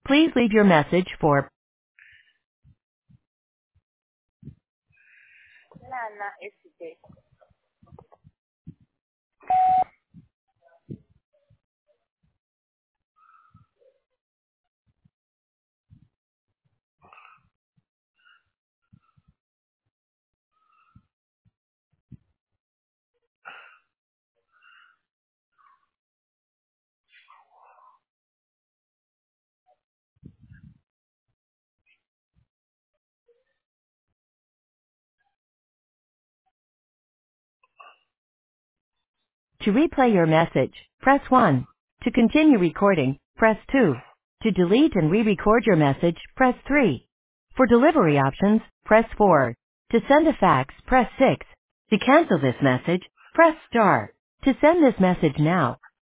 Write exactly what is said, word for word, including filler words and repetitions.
Please leave your message for Lana este. to replay your message, press one. To continue recording, press two. To delete and re-record your message, press three. For delivery options, press four. To send a fax, press six. To cancel this message, press star. To send this message now,